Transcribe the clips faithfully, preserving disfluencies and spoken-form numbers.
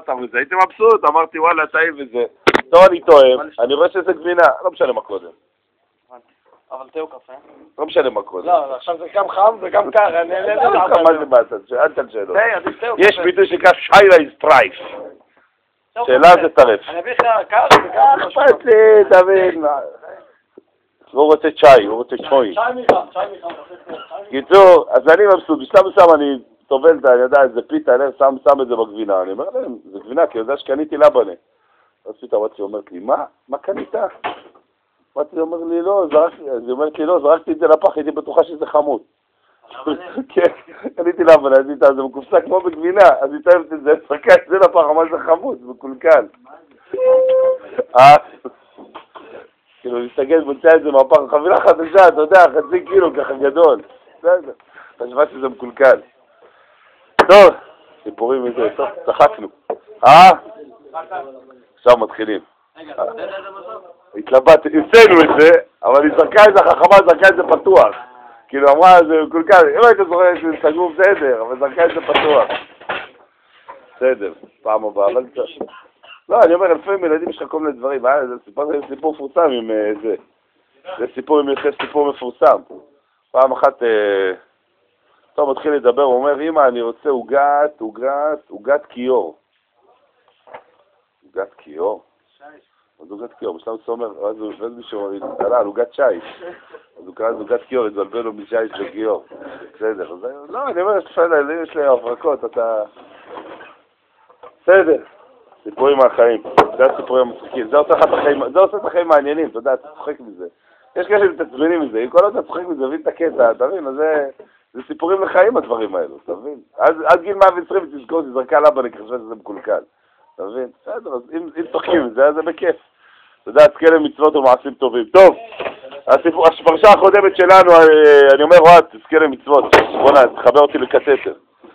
בשר וזה, הייתי מבסוט, אמרתי וואלה, טעים וזה. לא, אני טועם, אני רואה שזה גבינה, לא משנה מה קודם. אבל תהיו קפה. לא משנה מה קודם. לא, עכשיו זה גם חם וגם קר, אני אעלה לך. מה זה בעצם? אל תן שאלות. יש ביטוי שנקרא שיילה is טרייף. שאלה זה טרף. אני אביא לך קר וגם... אכפת לי, תבין. הוא רוצה צ'אי, הוא רוצה צ'וי. צ'אי מיכם, צ'אי מיכם. קיצור, אז אני מבסוט, בשלב מסוים אני טובל את הידע, איזה פיתה, שם שם את זה בגבינה. אני אומר להם, זה גבינה, כי אני יודע שקניתי לבנה. אז פיתה אמרתי, אומרת לי, מה? מה קנית? אמרתי, היא אומרת לי, לא, זרקתי, אז היא אומרת לי, לא, זרקתי את זה לפח, הייתי בטוחה שזה חמוד. כן, קניתי לבנה, אז איתה, זה מקופסה כמו בגבינה, אז היא טעמת את זה, זרקה את זה לפח, אמר זה חמוד, זה מקולקל. אה? כאילו, להסתגל, מוצא את זה מהפח, חבילה חדשה, אתה יודע, חצי קילו ככה גדול. בסדר, חשבה שזה מקולקל. טוב, סיפורים מזה, טוב, צחקנו. אה? עכשיו מתחילים. התלבט, המצאנו את זה, אבל היא זרקה את זה, החכמה זרקה את זה פתוח. כאילו אמרה, זה מקולקל, אם היית זוכר שזה סגור בסדר, אבל זרקה את זה פתוח. בסדר, פעם הבאה, אבל... לא, אני אומר, אלפי ילדים יש לך כל מיני דברים, זה סיפור מפורסם עם זה. זה סיפור עם יחס סיפור מפורסם. פעם אחת, טוב, מתחיל לדבר, הוא אומר, אמא, אני רוצה עוגת, עוגת, עוגת קיור. עוגת קיור? אז עוגת קיור, בשלב מסוים אומר, אז הוא הבן מישהו, התעלה על עוגת שייש. אז הוא קרא עוגת קיור, התבלבל לו משייש לקיור. בסדר, לא, אני אומר, יש לי הברקות, אתה... בסדר. סיפורים מהחיים, זה הסיפורים המצחיקים, זה עושה את החיים מעניינים, אתה יודע, אתה צוחק מזה. יש כאלה שמתעצבנים מזה, אם כל עוד אתה צוחק מזה, מבין את הקטע, אתה מבין? זה סיפורים לחיים הדברים האלו, אתה מבין? עד גיל מאה ועשרים תזכור, תזרקה לבנה, כי חשבה שזה מקולקל, אתה מבין? בסדר, אז אם צוחקים מזה, זה בכיף. אתה יודע, תזכה למצוות ומעשים טובים. טוב, הפרשה הקודמת שלנו, אני אומר, וואט, תזכה למצוות, בוא'נה, תחבר אותי לקטטר.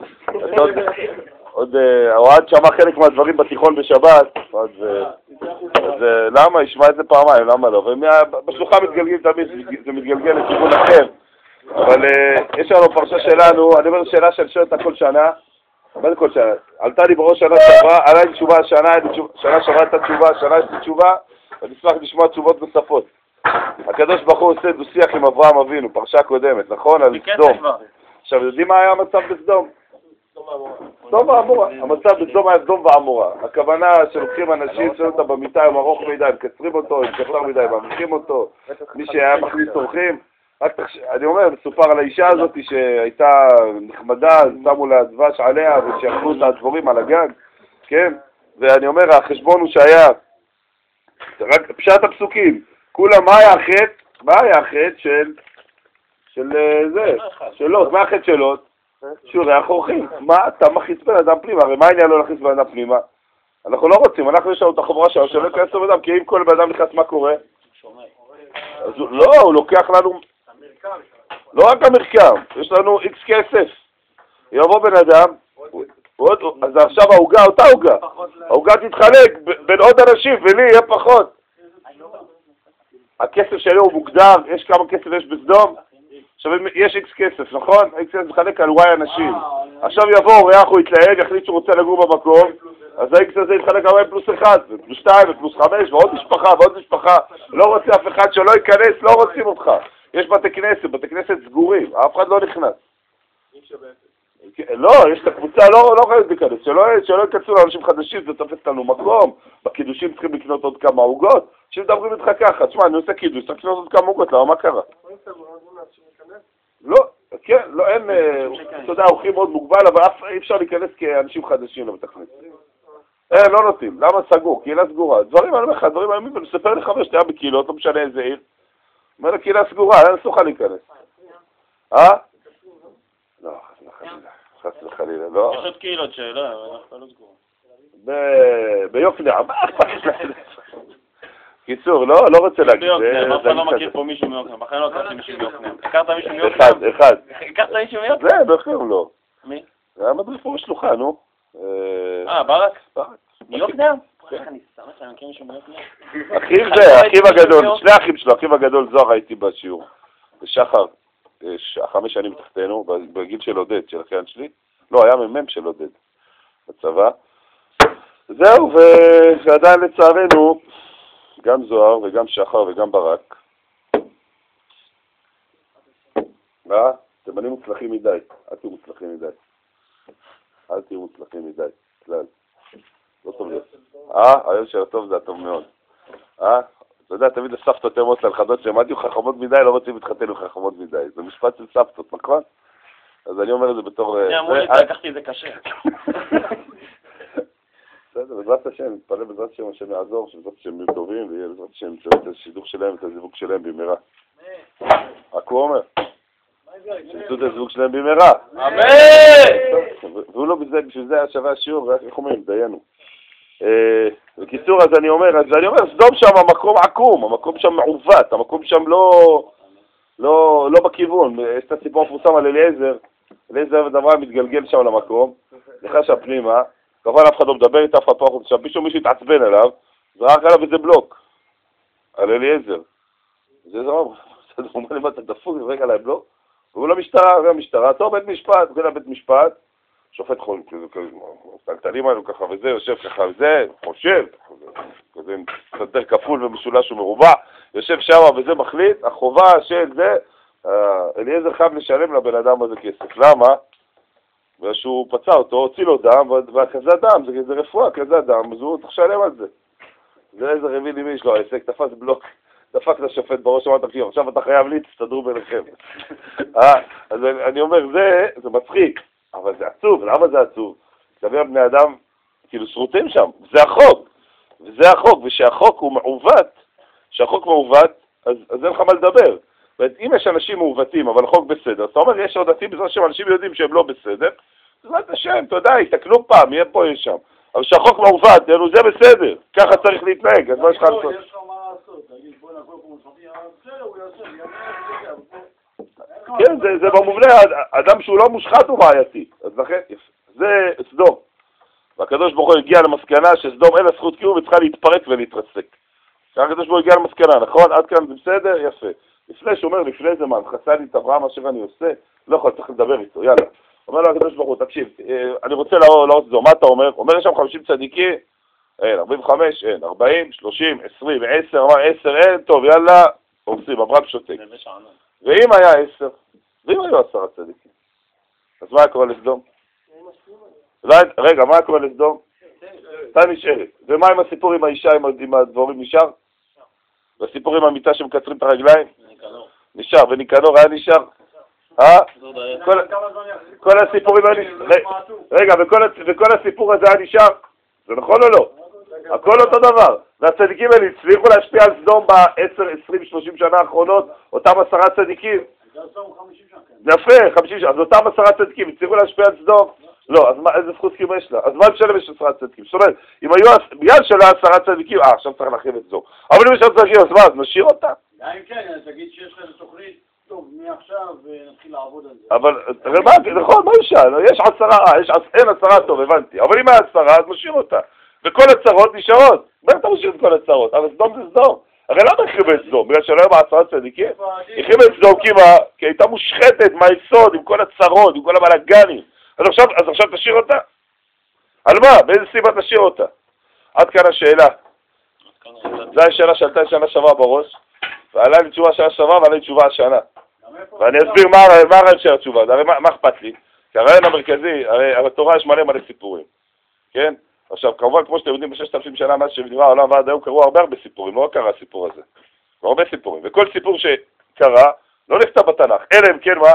עוד, אוהד שמע חלק מהדברים בתיכון בשבת, אז למה? ישמע את זה פעמיים, למה לא? ובשלוחה מתגלגל תמיד, זה מתגלגל לכיוון אחר. אבל יש לנו פרשה שלנו, אני אומר שאלה שאני שואל אותה כל שנה, מה זה כל שנה? עלתה לי בראש שנה שעברה, עלה לי תשובה, שנה שעברה הייתה תשובה, שנה יש לי תשובה, ואני אשמח לשמוע תשובות נוספות. הקדוש ברוך הוא עושה דו שיח עם אברהם אבינו, פרשה קודמת, נכון? על סדום. עכשיו, יודעים מה היה המצב בסדום? סדום ועמורה. המצב בסדום היה סדום ועמורה. הכוונה שלוקחים אנשים, שואלים אותה במיטה, הם ארוך מדי, הם קצרים אותו, הם קצר מדי, ממשיכים אותו. מי שהיה מכניס אורחים. אני אומר, מסופר על האישה הזאת שהייתה נחמדה, שמו לה דבש עליה ושיחלו את הדבורים על הגג. כן? ואני אומר, החשבון הוא שהיה, רק פשט הפסוקים. כולם, מה היה החטא? מה היה החטא של... של זה? של לוט. מה החטא של לוט? שהוא ריח אורחים. מה? אתה מכניס בן אדם פנימה. הרי מה העניין לא להכניס בן אדם פנימה? אנחנו לא רוצים. אנחנו יש לנו את החברה שלנו שלא יכנס לבן אדם, כי אם כל בן אדם נכנס, מה קורה? לא, הוא לוקח לנו... לא רק המרקם. יש לנו איקס כסף. יבוא בן אדם, אז עכשיו ההוגה, אותה הוגה. ההוגה תתחלק בין עוד אנשים, ולי יהיה פחות. הכסף שלו הוא מוגדר, יש כמה כסף יש בסדום. עכשיו יש איקס כסף, נכון? איקס כסף מחלק על וואי אנשים. עכשיו יבוא ריח, הוא יתלהג, יחליט שהוא רוצה לגור במקום, אז האיקס הזה יתחלק על וואי פלוס אחד, פלוס שתיים, ופלוס חמש, ועוד משפחה, ועוד משפחה. לא רוצה אף אחד שלא ייכנס, לא רוצים אותך. יש בתי כנסת, בתי כנסת סגורים, אף אחד לא נכנס. לא, יש את הקבוצה, לא חייבת להיכנס, שלא יקצו לאנשים חדשים, זה תופס לנו מקום, בקידושים צריכים לקנות עוד כמה עוגות, שמדברים איתך ככה, תשמע, אני עושה קידוש, צריך לקנות עוד כמה עוגות, למה, מה קרה? לא, כן, לא, אין, אתה יודע, אורחים מאוד מוגבל, אבל אי אפשר להיכנס כאנשים חדשים לבית הכנסת. אין, לא נותנים, למה סגור? קהילה סגורה, דברים אני אומר לך, דברים אני מספר לך חבר, שתהיה בקהילות, לא משנה איזה עיר, אומר לה, קהילה סגורה, אין סוכה להיכנס. אה? לא, חס וחלילה, חס וחלילה, לא. יש עוד קהילות שלא, אנחנו לא סגורות. ביוקנעם, מה אכפת לך? קיצור, לא, לא רוצה להגיד. ביוקנעם, אף אחד לא מכיר פה מישהו מיוקנעם, בכלל לא הכרתי מישהו מיוקנעם. הכרת מישהו מיוקנעם? אחד, אחד. הכרת מישהו מיוקנעם? זה, בכלל לא. מי? זה היה מדריך פה בשלוחה, נו. אה, ברק? ברק. מיוקנעם? איך אני שמח שאני מכיר מישהו מיוקנעם? אחיו זה, אחיו הגדול, שני אחים שלו, אחיו הגדול זוהר הייתי בשיעור. בשחר, חמש שנים תחתנו, בגיל של עודד, של אחיין שלי. לא, היה ממם של עודד בצבא. זהו, ועדיין לצערנו, גם זוהר וגם שחר וגם ברק, אה? אתם בנים מוצלחים מדי, אל תהיו מוצלחים מדי. אל תהיו מוצלחים מדי, כלל. לא טוב להיות. אה? היום של הטוב זה הטוב מאוד. אה? אתה יודע, תמיד הסבתות יותר מאוד לנכדות שהן עדיין חכמות מדי, לא רוצים להתחתן עם חכמות מדי. זה משפט של סבתות, נכון? אז אני אומר את זה בתור... אני אמרו לי, לקחתי את זה קשה. בסדר, בעזרת השם, נתפלל בעזרת השם, השם יעזור, שבעזרת השם יהיו טובים, ויהיה בעזרת השם ימצאו את השידוך שלהם, את הזיווג שלהם במהרה. רק הוא אומר. שימצאו את הזיווג שלהם במהרה. אמן! והוא לא בזה, בשביל זה היה שווה השיעור, רק איך אומרים, דיינו. בקיצור, אז אני אומר, אז אני אומר, סדום שם המקום עקום, המקום שם מעוות, המקום שם לא, לא, לא בכיוון. יש את הסיפור המפורסם על אליעזר, אליעזר ודבר מתגלגל שם למקום, נכנס שם פנימה, כמובן אף אחד לא מדבר איתה, אף אחד לא שם, פתאום מישהו התעצבן עליו, זרק עליו איזה בלוק, על אליעזר. זה זרק, הוא אומר לי, מה אתה דפוק, זרק עליי בלוק? והוא לא משטרה, הוא משטרה, טוב, בית משפט, הוא בית משפט, שופט חול, קטנים האלו ככה וזה, יושב ככה וזה, חושב, כזה סנטר כפול ומשולש ומרובע, יושב שם וזה מחליט, החובה של זה, אליעזר חייב לשלם לבן אדם הזה כסף. למה? בגלל שהוא פצע אותו, הוציא לו דם, וכזה דם, זה, זה רפואה, כזה דם, אז הוא צריך לשלם על זה. זה איזה רביל עם יש לו, העסק, תפס בלוק, דפק את השופט בראש, אמרת תקשיב, עכשיו אתה חייב לי, תסתדרו ביניכם. אז אני אומר, זה, זה מצחיק. אבל זה עצוב, למה זה עצוב? תביא בני אדם, כאילו שרוטים שם, זה החוק, וזה החוק, ושהחוק הוא מעוות, שהחוק מעוות, אז, אז אין לך מה לדבר. אם יש אנשים מעוותים, אבל החוק בסדר, אתה אומר, יש עודתים בזמן שהם אנשים יודעים שהם לא בסדר, זאת השם, אתה יודע, יתקלו פעם, יהיה פה, יש שם. אבל שהחוק מעוות, יאלו, זה בסדר, ככה צריך להתנהג, אז מה יש לך לעשות? יש לך מה לעשות, תגיד, בוא נעבור פה מושחתי, בסדר, הוא יעשה, כן, זה, זה במובנה, אדם שהוא לא מושחת הוא בעייתי. אז לכן, זה סדום. והקדוש ברוך הוא הגיע למסקנה שסדום אין לה זכות קיום וצריכה להתפרק ולהתרסק. הקדוש ברוך הוא הגיע למסקנה, נכון? עד כאן זה בסדר? יפה. לפני שהוא אומר, לפני זה מה, חסה לי את אברהם אשר אני עושה, לא יכול, צריך לדבר איתו, יאללה. אומר לו הקדוש ברוך הוא, תקשיב, אני רוצה להראות סדום, מה אתה אומר? אומר, יש שם חמישים צדיקים, אין, ארבעים וחמש, אין, ארבעים, שלושים, עשרים, עשר, עשר, אין, טוב, יאללה, עושים, אברהם שותק. ואם היה עשר, ואם היו עשרה צדיקים, אז מה היה קורה לסדום? רגע, מה היה קורה לסדום? אתה נשארת. ומה עם הסיפור עם האישה, עם הדבורים נשאר? והסיפור עם המיטה שמקצרים את הרגליים? נשאר, וניקנור היה נשאר? אה? כל הסיפורים היה נשאר. רגע, וכל הסיפור הזה היה נשאר? זה נכון או לא? הכל אותו דבר. והצדיקים האלה הצליחו להשפיע על סדום ב-עשר, עשרים, שלושים שנה האחרונות, אותם עשרה צדיקים. יפה, חמישים שנה. אז אותם עשרה צדיקים הצליחו להשפיע על סדום. לא, אז איזה זכות קיום יש לה? אז מה משלם יש עשרה צדיקים? זאת אומרת, אם היו, בגלל שלא עשרה צדיקים, אה, עכשיו צריך להכין את סדום. אבל אם יש עשרה צדיקים, אז מה, אז נשאיר אותה? גם אם כן, תגיד שיש לך תוכנית, טוב, מעכשיו ונתחיל לעבוד על זה. אבל, נכון, מה ישאל? יש עשרה, אין עשרה, טוב, הבנתי. אבל אם היה עשרה, אז נשאיר אותה. וכל הצרות נשארות. מה אתה משאיר את כל הצרות? אבל סדום זה סדום. הרי למה החריבה את סדום? בגלל שלא היה בעשרה צדיקים? החריבה את סדום כי הייתה מושחתת מהיסוד, עם כל הצרות, עם כל הבלגנים. אז עכשיו, אז עכשיו תשאיר אותה? על מה? באיזה סיבה תשאיר אותה? עד כאן השאלה. זו השאלה שעלתה שנה שעברה בראש, ועלה לי תשובה שנה שעברה ועלה לי תשובה השנה. ואני אסביר מה הרעיון של התשובה. הרי מה אכפת לי? כי הרעיון המרכזי, הרי בתורה יש מלא מלא סיפורים. כן? עכשיו, כמובן, כמו שאתם יודעים, בששת אלפים שנה מאז שנברא העולם ועד היום קראו הרבה הרבה סיפורים, לא רק קרה הסיפור הזה. הרבה סיפורים. וכל סיפור שקרה, לא נכתב בתנ"ך. אלא אם כן מה?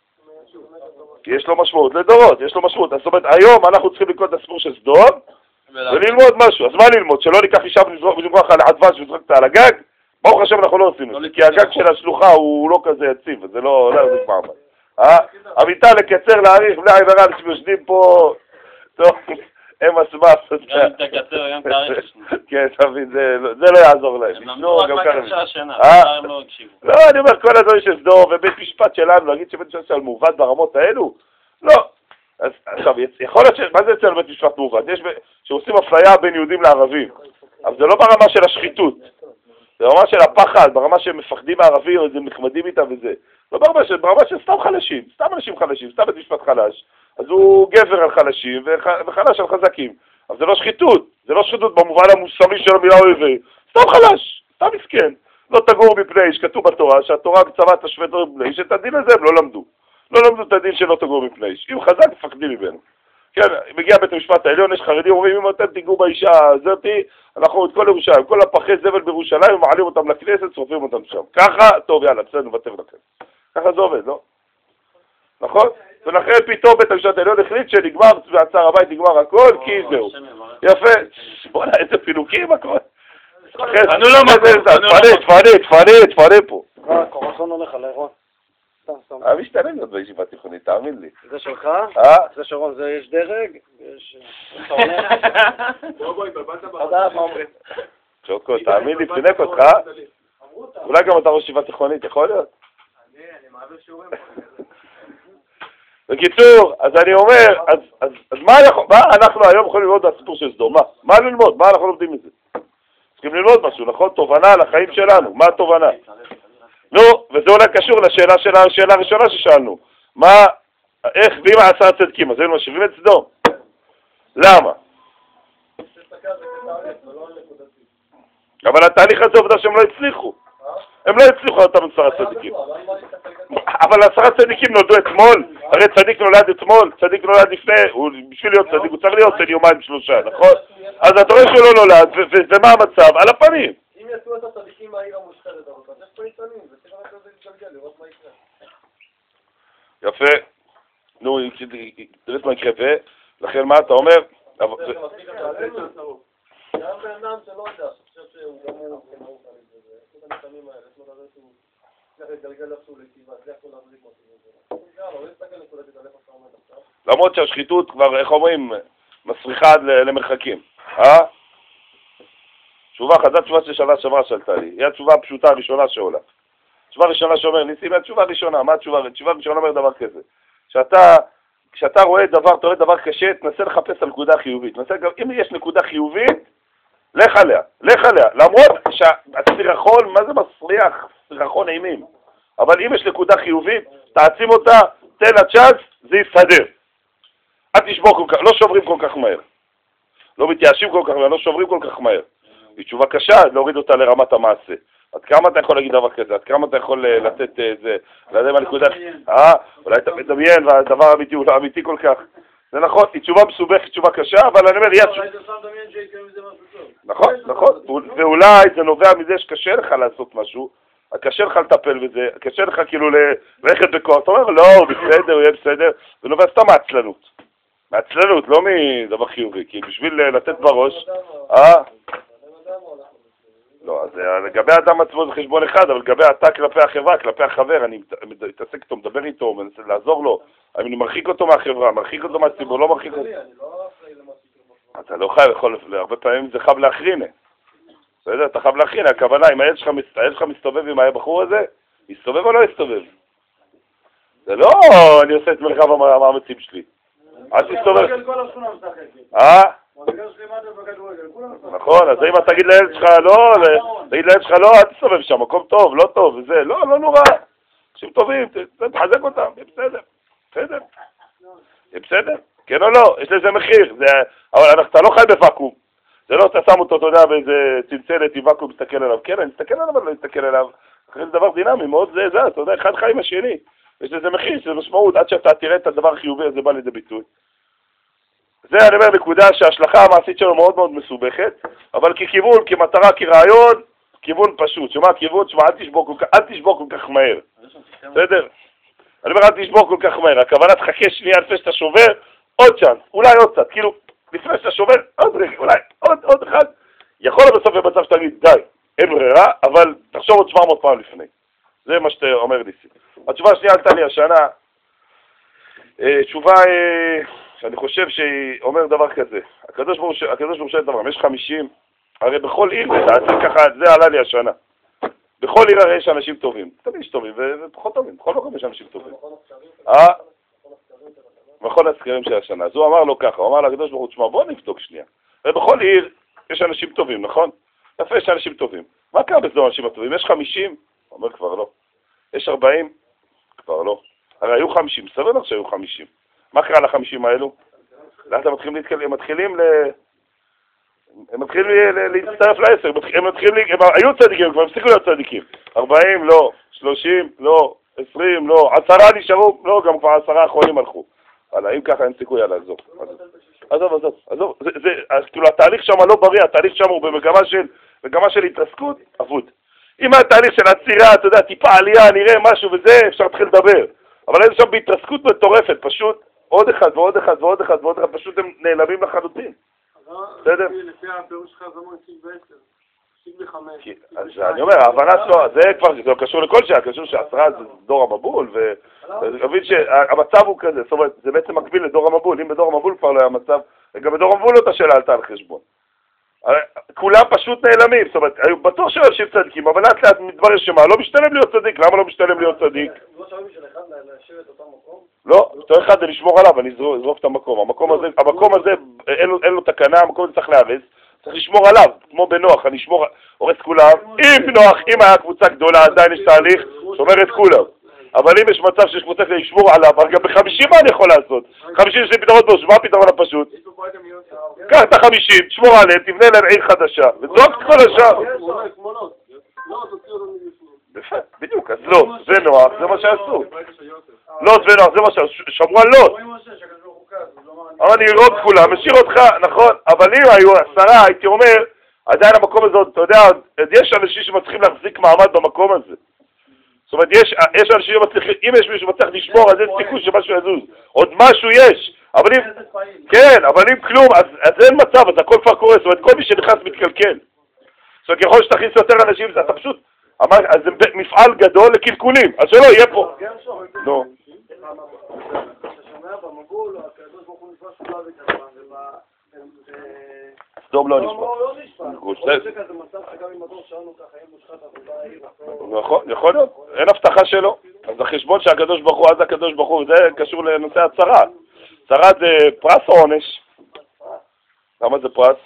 כי יש לו משמעות לדורות, יש לו משמעות. זאת אומרת, היום אנחנו צריכים לקרוא את הסיפור של סדום וללמוד משהו. אז מה ללמוד? שלא ניקח אישה ונזרוק על הדבש ונזרוק אותה על הגג? ברוך השם אנחנו לא עושים את זה. כי הגג של השלוחה הוא לא כזה יציב, וזה לא יחזיק מעמד. אמיתה לקצר, להאריך, בני עין הרע, שיושבים פה... טוב, הם אסמאס. גם אם תקצר, גם תאריך. כן, תבין, זה לא יעזור להם. הם למדו רק מה קשה השינה, הם לא הקשיבו. לא, אני אומר, כל הדברים של סדום ובית משפט שלנו, להגיד שבית משפט שלנו מעוות ברמות האלו? לא. אז עכשיו, יכול להיות ש... מה זה אצלנו בית משפט מעוות? יש שעושים אפליה בין יהודים לערבים. אבל זה לא ברמה של השחיתות. זה ברמה של הפחד, ברמה שהם מפחדים מהערבים, או זה נחמדים איתם וזה. לא ברמה של, ברמה של סתם חלשים, סתם אנשים חלשים, סתם בית משפט חלש. אז הוא גבר על חלשים וחלש על חזקים. אבל זה לא שחיתות, זה לא שחיתות במובן המוסרי של המילה אויבי, סתם חלש, סתם מסכן. לא תגור מפני איש, כתוב בתורה, שהתורה קצרה תשווה דור מפני איש, את הדין הזה הם לא למדו. לא למדו את הדין שלא תגור מפני איש. אם חזק, מפחדים ממנו. כן, מגיע בית המשפט העליון, יש חרדים, אומרים, אם אתם תיגעו באישה הזאתי, אנחנו את כל ירושלים, כל הפחי זבל בירושלים, מעלים אותם לכנסת, שורפים אותם שם. ככה, טוב, יאללה, בסדר, נוותר לכם. ככה זה עובד, לא? נכון? ולכן פתאום בית המשפט העליון החליט שנגמר, ועצר הבית נגמר הכל, כי זהו. יפה. בוא'נה, איזה פינוקים הכל. תפנו לו מקום, תפנה, תפנה, תפנה, תפנה פה. קורסון הולך עליי, רון. סתם, סתם. אני משתלם להיות בישיבה תיכונית, תאמין לי. זה שלך? אה? זה שרון, זה יש דרג? יש... לא בואי, בלבלת אומרים. צ'וקו, תאמין לי, פינק אותך. אולי גם אתה ראש ישיבה תיכונית, יכול להיות? אני, אני מעביר שיעורים. בקיצור, אז אני אומר, אז, אז, אז מה, אנחנו, מה אנחנו היום יכולים ללמוד מהסיפור של סדום? מה? מה ללמוד? מה אנחנו לומדים מזה? צריכים ללמוד משהו, נכון? תובנה על החיים שלנו. מה התובנה? נו, וזה אולי קשור לשאלה של השאלה הראשונה ששאלנו. מה, איך, ואם עשרה צדקים, אז היינו משאירים את סדום. למה? אבל התהליך הזה עובדה שהם לא הצליחו. הם לא הצליחו אותם עשרה צדיקים. אבל עשרה צדיקים נולדו אתמול, הרי צדיק נולד אתמול, צדיק נולד לפני, הוא בשביל להיות צדיק, הוא צריך להיות צדיק יומיים שלושה, נכון? אז אתה רואה שהוא לא נולד, ומה המצב? על הפנים. אם יצאו את הצדיקים מהעיר המושחרת, אבל יש פה ניצנים, וצריך רק לזה להתגלגל, לראות מה יקרה. יפה. נו, תראה מה יקרה, ולכן מה אתה אומר? גם בן אדם שלא יודע, שחושב שהוא גם הוא כמהות על זה, יש לו את הניצנים האלה, יש לו את זה שהוא צריך להתגלגל לפסול לישיבה, צריך לו להבליק אותי. יאללה, הוא יסתגל נקודתית על איפה שאתה עומד עכשיו. למרות שהשחיתות כבר, איך אומרים, מסריחה עד למרחקים. אה? תשובה אחת, זו התשובה ששאלה שעברה שאלתה לי. היא התשובה הפשוטה הראשונה שעולה. תשובה ראשונה שאומר, ניסים, התשובה הראשונה, מה התשובה? התשובה הראשונה אומר דבר כזה. שאתה, כשאתה רואה דבר, אתה רואה דבר קשה, תנסה לחפש על נקודה חיובית. תנסה, אם יש נקודה חיובית, לך עליה, לך עליה. למרות שהסירחון, מה זה מסריח? סירחון אימים. אבל אם יש נקודה חיובית, תעצים אותה, תן לה צ'אנס, זה יסתדר. אל תשבור כל כך, לא שוברים כל כך מהר. לא מתייאשים כל כך מהר, לא שוברים כל כך מהר. היא תשובה קשה, להוריד אותה לרמת המעשה. עד כמה אתה יכול להגיד דבר כזה? עד כמה אתה יכול לתת איזה... לא יודע מה נקודה... אה? אולי אתה מדמיין, והדבר האמיתי הוא לא אמיתי כל כך. זה נכון, היא תשובה מסובכת, תשובה קשה, אבל אני אומר, יש... נכון, נכון. ואולי זה נובע מזה שקשה לך לעשות משהו, קשה לך לטפל בזה, קשה לך כאילו ללכת בכוח. אתה אומר, לא, הוא בסדר, הוא יהיה בסדר, ונובע סתם מעצלנות. מעצלנות, לא מדבר חיובי, כי בשביל לתת בראש... אה? לא, אז לגבי האדם עצמו זה חשבון אחד, אבל לגבי אתה כלפי החברה, כלפי החבר, אני מתעסק איתו, מדבר איתו, מנסה לעזור לו, אני מרחיק אותו מהחברה, מרחיק אותו מהציבור, לא מרחיק אותו. אתה לא חייב, הרבה פעמים זה חייב להכרין. בסדר, אתה חייב להכרין, הכוונה, אם הילד שלך מסתובב עם הבחור הזה, יסתובב או לא יסתובב? זה לא, אני עושה את מרחב המאמצים שלי. אל תסתובב. אה? נכון, אז אם אתה תגיד לילד שלך לא, תגיד לילד שלך לא, אל תסתובב שם, מקום טוב, לא טוב, וזה, לא, לא נורא. אנשים טובים, תחזק אותם, יהיה בסדר, בסדר. יהיה בסדר, כן או לא, יש לזה מחיר, אבל אתה לא חי בוואקום. זה לא אתה שם אותו, אתה יודע, באיזה צנצנת עם ואקום, מסתכל עליו. כן, אני מסתכל עליו, אבל לא מסתכל עליו. אחרי זה דבר דינמי, מאוד זה, זה, אתה יודע, אחד חי עם השני. יש לזה מחיר, יש לזה משמעות, עד שאתה תראה את הדבר החיובי הזה בא לידי ביטוי. זה אני אומר נקודה שההשלכה המעשית שלו מאוד מאוד מסובכת, אבל ככיוון, כמטרה, כרעיון, כיוון פשוט. שמה הכיוון? שמה, אל תשבור כל כך, אל תשבור כל כך מהר. בסדר? אני אומר, אל תשבור כל כך מהר. הכוונה תחכה שנייה לפני שאתה שובר, עוד צ'אנס, אולי עוד קצת. כאילו, לפני שאתה שובר, עוד רגע, אולי עוד, עוד אחד. יכול בסוף במצב שתגיד, די, אין ברירה, אבל תחשוב עוד שבע מאות פעם לפני. זה מה שאתה אומר ניסי. התשובה השנייה עלתה לי השנה, תשובה שאני חושב שהיא אומר דבר כזה. הקדוש ברוך הוא שואל דבר, יש חמישים, הרי בכל עיר, ככה, זה עלה לי השנה. בכל עיר הרי יש אנשים טובים. תמיד יש טובים ופחות טובים, בכל מקום יש אנשים טובים. אה? בכל הסקרים של השנה. אז הוא אמר לו ככה, הוא אמר לקדוש ברוך הוא, תשמע, בוא נבדוק שנייה. הרי בכל עיר יש אנשים טובים, נכון? יפה, יש אנשים טובים. מה קרה בזה אנשים הטובים? יש חמישים? הוא אומר, כבר לא. יש ארבעים? כבר לא. הרי היו חמישים, סביר לך שהיו חמישים. מה קרה לחמישים האלו? לאט הם מתחילים להתקל... הם מתחילים ל... הם מתחילים להצטרף לעשר, הם מתחילים, הם היו צדיקים, הם כבר הפסיקו להיות צדיקים. ארבעים, לא, שלושים, לא, עשרים, לא, עשרה נשארו, לא, גם כבר עשרה האחרונים הלכו. אבל אם ככה אין סיכוי, יאללה, עזוב. עזוב, עזוב, עזוב. זה, כאילו, התהליך שם לא בריא, התהליך שם הוא במגמה של, במגמה של התרסקות, אבוד. אם התהליך של עצירה, אתה יודע, טיפה עלייה, נראה משהו וזה, אפשר להתחיל לדבר. אבל אין שם בהתרסקות מטורפת, פשוט עוד אחד ועוד אחד ועוד אחד ועוד אחד, פשוט הם נעלמים לחלוטין. בסדר? לפי הפירוש שלך, זה אומר שיג בעשר, שיג בחמש. אז אני אומר, ההבנה שלו, זה כבר, זה קשור לכל שעה, קשור שעשרה זה דור המבול, ומבין שהמצב הוא כזה, זאת אומרת, זה בעצם מקביל לדור המבול, אם בדור המבול כבר לא היה מצב, גם בדור המבול לא את השאלה עלתה על חשבון. כולם פשוט נעלמים, זאת אומרת, היו בטוח של אנשים צדיקים, אבל לאט לאט מתברר שמה, לא משתלם להיות צדיק, למה לא משתלם להיות צדיק? לא שואלים של אחד להשאיר את אותם מקום? לא, אותו אחד זה לשמור עליו, אני אזרוק את המקום, המקום הזה, המקום הזה אין לו, אין לו תקנה, המקום הזה צריך להרס, צריך לשמור עליו, כמו בנוח, אני אשמור, הורס כולם, אם נוח, אם היה קבוצה גדולה, עדיין יש תהליך, שומר את כולם. אבל אם יש מצב שיש קבוצה כדי לשמור עליו, גם בחמישים מה אני יכול לעשות? חמישים יש לי פתרון בראש, מה הפתרון הפשוט? קח את החמישים, תשמור עליהם, תבנה להם עיר חדשה, וזרוק את כל השאר. בדיוק, אז לא, זה נוח, זה מה שעשו. לא, זה נוח, זה מה שעשו, שמרו על לא. אבל אני אראות כולם, משאיר אותך, נכון, אבל אם היו עשרה, הייתי אומר, עדיין המקום הזה, אתה יודע, יש אנשים שמצליחים להחזיק מעמד במקום הזה. זאת אומרת, יש, יש אנשים שמצליחים, אם יש מישהו שמצליח לשמור, אז יש סיכוי שמשהו יזוז. עוד משהו יש. אבל אם, כן, אבל אם כלום, אז, אז אין מצב, אז הכל כבר קורה. זאת אומרת, כל מי שנכנס מתקלקל. זאת אומרת, ככל שתכניס יותר אנשים, אתה פשוט, אז זה מפעל גדול לקלקולים. אז שלא יהיה פה. נו. סדום לא נשמע. נכון, יכול להיות. אין הבטחה שלו. אז החשבון שהקדוש ברוך הוא, אז הקדוש ברוך הוא, זה קשור לנושא הצרה. צרה זה פרס או עונש? למה זה פרס?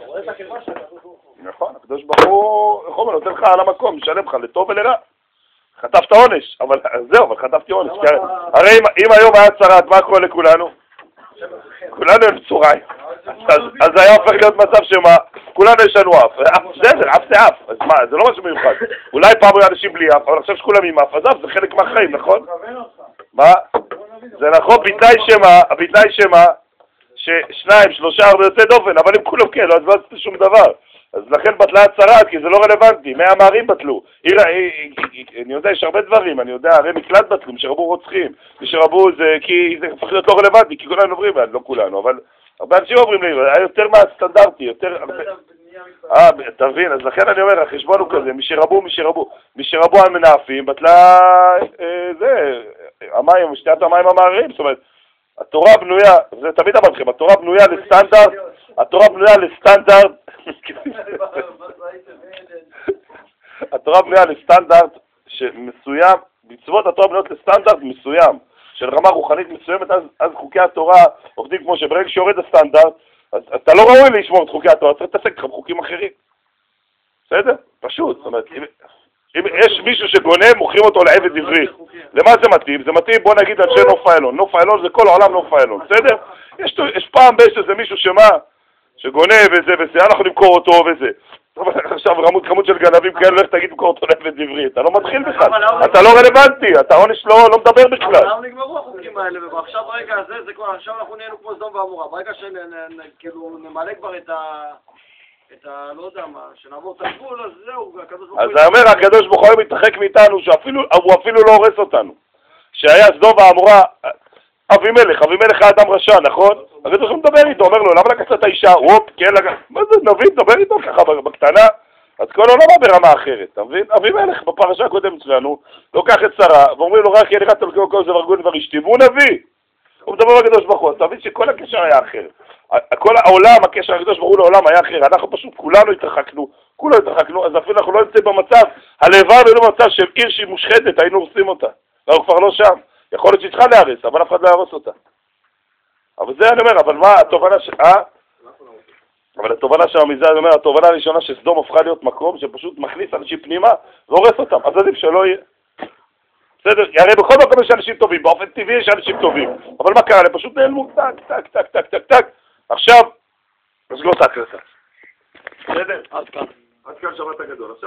נכון, הקדוש ברוך הוא, נכון, נותן לך על המקום, משלם לך לטוב ולרע. חטפת עונש, אבל זהו, אבל חטפתי עונש. הרי אם היום היה צרה, מה קורה לכולנו? כולנו הם צוריים. אז זה היה הופך להיות מצב שמה, כולנו יש לנו אף. בסדר, אף זה אף. אז מה, זה לא משהו מיוחד. אולי פעם היו אנשים בלי אף, אבל עכשיו שכולם עם אף, אז אף זה חלק מהחיים, נכון? מה? זה נכון, בתנאי שמה, בתנאי שמה, ששניים, שלושה, הרבה יוצא דופן, אבל אם כולם כן, אז לא עשיתי שום דבר. אז לכן בטלה הצרה, כי זה לא רלוונטי. מאה מערים בטלו. אני יודע, יש הרבה דברים, אני יודע, הרי מקלט בטלו, שרבו רוצחים, שרבו זה, כי זה הופך להיות לא רלוונטי, כי כולנו אומרים, לא כולנו, אבל הרבה אנשים אומרים לי, היה יותר מהסטנדרטי, יותר... אה, תבין, אז לכן אני אומר, החשבון הוא כזה, מי שרבו, מי שרבו, מי שרבו המנאפים, בטלה, זה, המים, שתיית המים המערים, זאת אומרת, התורה בנויה, זה תמיד אמרתי לכם, התורה בנויה לסטנדרט, התורה בנויה לסטנדרט, התורה בנויה לסטנדרט מסוים, מצוות התורה בנויות לסטנדרט מסוים, של רמה רוחנית מסוימת, אז, אז חוקי התורה עובדים כמו שברגע שיורד הסטנדרט, אז אתה לא ראוי לשמור את חוקי התורה, צריך להתעסק עם חוקים אחרים. בסדר? פשוט, זאת אומרת, אם, אם יש מישהו שגונב, מוכרים אותו לעבד עברי. למה זה מתאים? זה מתאים, בוא נגיד, אנשי נוף איילון. נוף איילון זה כל העולם נוף איילון, בסדר? יש, יש פעם בש שזה מישהו שמה, שגונב וזה וזה, אנחנו נמכור אותו וזה. עכשיו רמות כמות של גנבים כאלה, איך תגיד למכור אותו לעבד עברי? אתה לא מתחיל בכלל, אתה לא רלוונטי, אתה עונש לא מדבר בכלל. אבל למה נגמרו החוקים האלה? ועכשיו ברגע הזה, זה כבר, עכשיו אנחנו נהיינו כמו סדום ועמורה. ברגע שכאילו נמלא כבר את ה... את ה... לא יודע מה, שנעבור את הגבול, אז זהו, הקדוש ברוך הוא... אז זה אומר, הקדוש ברוך הוא מתרחק מאיתנו, שהוא אפילו לא הורס אותנו. שהיה סדום ועמורה, אבימלך, אבימלך היה אדם רשע, נכון? אז אתה מדבר איתו, אומר לו, למה לקחת את האישה? וופ, כן, לקחת... מה זה, נביא, דבר איתו ככה בקטנה. אז כל עולמה ברמה אחרת, אתה מבין? אבימלך בפרשה הקודמת שלנו, לוקח את שרה, ואומרים לו, רק ילכת על כל זה ורגון ורשתי, והוא נביא. הוא מדבר בקדוש ברוך הוא, אתה מבין שכל הקשר היה אחר. כל העולם, הקשר הקדוש ברוך הוא לעולם היה אחר. אנחנו פשוט כולנו התרחקנו, כולנו התרחקנו, אז אפילו אנחנו לא נמצאים במצב, הלוואי ולא במצב של עיר שהיא מושחתת, היינו הורסים אותה. אנחנו כבר לא שם. יכול להיות שהיא צריכה להרס, אבל אף אחד לא יהרוס אותה. אבל זה אני אומר, אבל מה התובנה ש... אה? אבל התובנה שם מזה, אני אומר, התובנה הראשונה שסדום הפכה להיות מקום שפשוט מכניס אנשים פנימה והורס אותם. אז עדיף שלא יהיה. בסדר, הרי בכל מקום יש אנשים טובים, באופן טבעי יש אנשים טובים. אבל מה קרה? הם פשוט נעלמו, טק, טק, טק, טק, טק, טק. עכשיו, נסגור את ההקלטה. בסדר? עד כאן. עד כאן שבת הגדול.